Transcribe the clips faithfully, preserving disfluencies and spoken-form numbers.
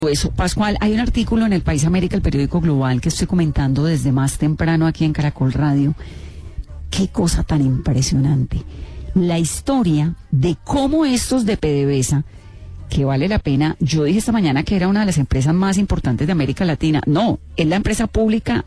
Eso, Pascual, hay un artículo en El País América, el periódico global, que estoy comentando desde más temprano aquí en Caracol Radio. Qué cosa tan impresionante. La historia de cómo estos de PDVSA, que vale la pena, yo dije esta mañana que era una de las empresas más importantes de América Latina. No, es la empresa pública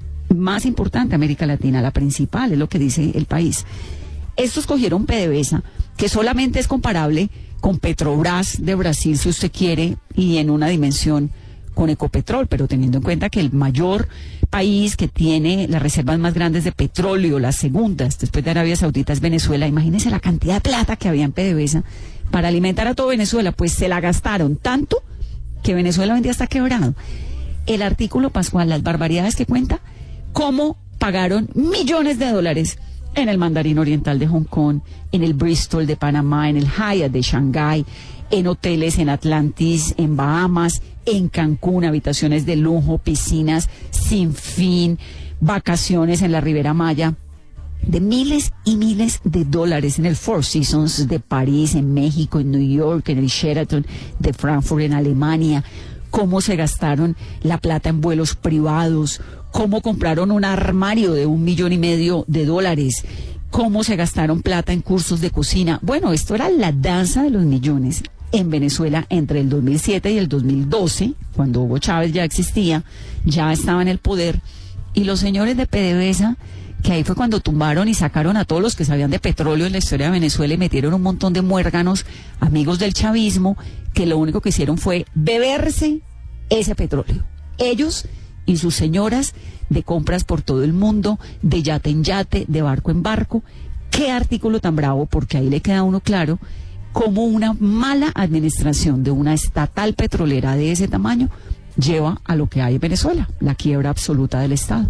más importante de América Latina, la principal, es lo que dice El País. Estos cogieron PDVSA, que solamente es comparable con Petrobras de Brasil, si usted quiere, y en una dimensión con Ecopetrol, pero teniendo en cuenta que el mayor país que tiene las reservas más grandes de petróleo, las segundas, después de Arabia Saudita, es Venezuela. Imagínense la cantidad de plata que había en PDVSA para alimentar a todo Venezuela, pues se la gastaron tanto que Venezuela hoy en día está quebrado. El artículo, Pascual, las barbaridades que cuenta, cómo pagaron millones de dólares en el Mandarín Oriental de Hong Kong, en el Bristol de Panamá, en el Hyatt de Shanghái, en hoteles en Atlantis, en Bahamas, en Cancún, habitaciones de lujo, piscinas sin fin, vacaciones en la Ribera Maya, de miles y miles de dólares en el Four Seasons de París, en México, en New York, en el Sheraton de Frankfurt, en Alemania. Cómo se gastaron la plata en vuelos privados, cómo compraron un armario de un millón y medio de dólares, cómo se gastaron plata en cursos de cocina. Bueno, esto era la danza de los millones en Venezuela entre el dos mil siete y el dos mil doce, cuando Hugo Chávez ya existía, ya estaba en el poder, y los señores de PDVSA, que ahí fue cuando tumbaron y sacaron a todos los que sabían de petróleo en la historia de Venezuela y metieron un montón de muérganos, amigos del chavismo, que lo único que hicieron fue beberse ese petróleo. Ellos y sus señoras de compras por todo el mundo, de yate en yate, de barco en barco. Qué artículo tan bravo, porque ahí le queda a uno claro cómo una mala administración de una estatal petrolera de ese tamaño lleva a lo que hay en Venezuela, la quiebra absoluta del Estado.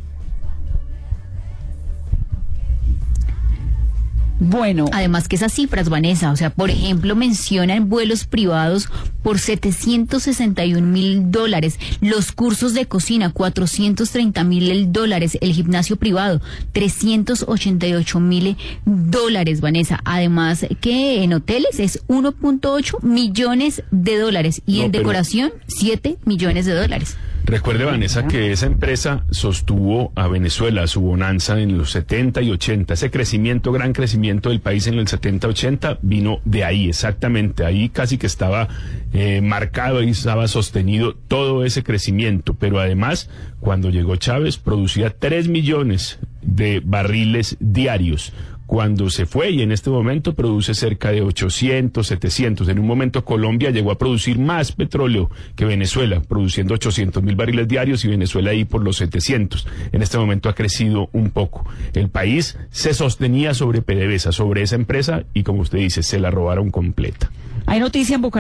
Bueno, además que esas cifras, Vanessa, o sea, por ejemplo, mencionan vuelos privados por setecientos sesenta y un mil dólares, los cursos de cocina, cuatrocientos treinta mil dólares, el gimnasio privado, trescientos ochenta y ocho mil dólares, Vanessa. Además que en hoteles es uno punto ocho millones de dólares y no, en decoración, pero... siete millones de dólares. Recuerde, Vanessa, que esa empresa sostuvo a Venezuela, su bonanza en los setenta y ochenta. Ese crecimiento, gran crecimiento del país en el setenta ochenta vino de ahí, exactamente. Ahí casi que estaba eh, marcado, ahí estaba sostenido todo ese crecimiento. Pero además, cuando llegó Chávez, producía tres millones de barriles diarios. Cuando se fue, y en este momento produce cerca de ochocientos, setecientos. En un momento Colombia llegó a producir más petróleo que Venezuela, produciendo ochocientos mil barriles diarios, y Venezuela ahí por los setecientos. En este momento ha crecido un poco. El país se sostenía sobre PDVSA, sobre esa empresa, y como usted dice, se la robaron completa. Hay noticia en Bucaramanga.